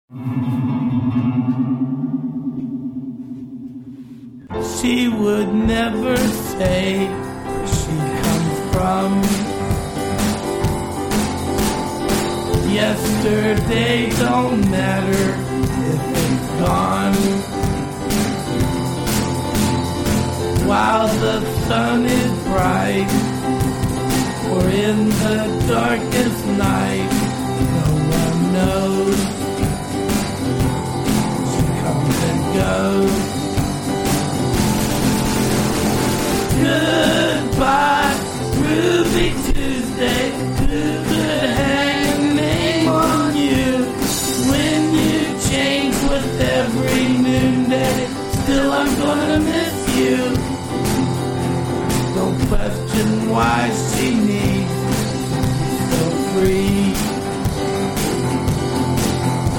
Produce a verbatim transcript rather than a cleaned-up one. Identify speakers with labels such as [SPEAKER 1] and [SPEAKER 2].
[SPEAKER 1] She would never say where she comes from. Yesterday don't matter if it's gone. While the sun is bright, or in the darkest night, no one knows. She comes and goes. Goodbye, Ruby Tuesday. Who could hang a name on you when you change with every noonday? Still, I'm gonna miss